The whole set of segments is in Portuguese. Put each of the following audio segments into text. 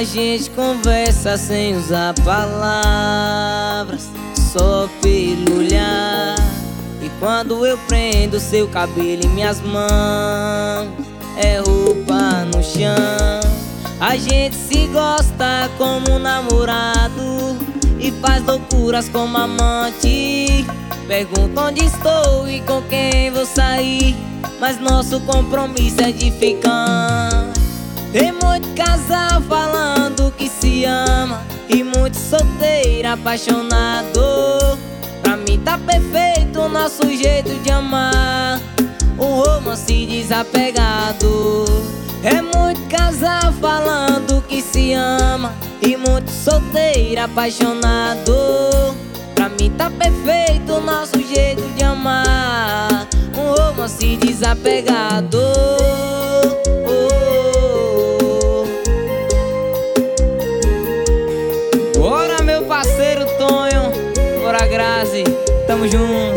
A gente conversa sem usar palavras, só pelo olhar. E quando eu prendo seu cabelo em minhas mãos, é roupa no chão. A gente se gosta como namorado e faz loucuras como amante. Pergunta onde estou e com quem vou sair, mas nosso compromisso é de ficar. Tem muito casal falando que se ama e muito solteiro apaixonado. Pra mim tá perfeito o nosso jeito de amar, um romance desapegado. É muito casal falando que se ama e muito solteiro apaixonado. Pra mim tá perfeito o nosso jeito de amar, um romance desapegado. Bora, meu parceiro Tonho, bora, Grazi, tamo junto.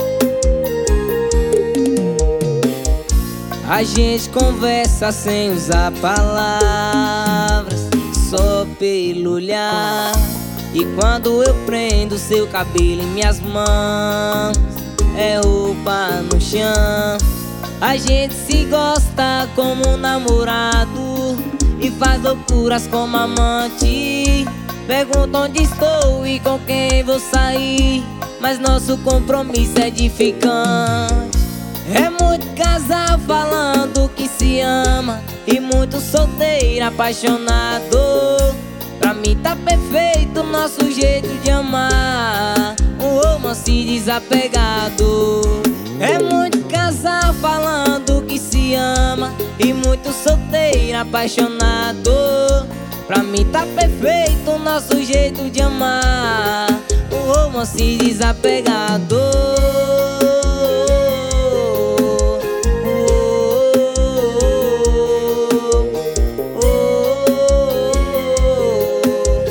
A gente conversa sem usar palavras, só pelo olhar. E quando eu prendo seu cabelo em minhas mãos, é roupa no chão. A gente se gosta como namorado e faz loucuras como amante. Pergunta onde estou e com quem vou sair, mas nosso compromisso é de ficante. É muito casal falando que se ama e muito solteiro apaixonado. Pra mim tá perfeito o nosso jeito de amar, um romance desapegado. É muito casal falando que se ama e muito solteiro apaixonado. Pra mim tá perfeito o nosso jeito de amar, um romance desapegado.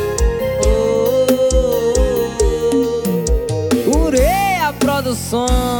Produções.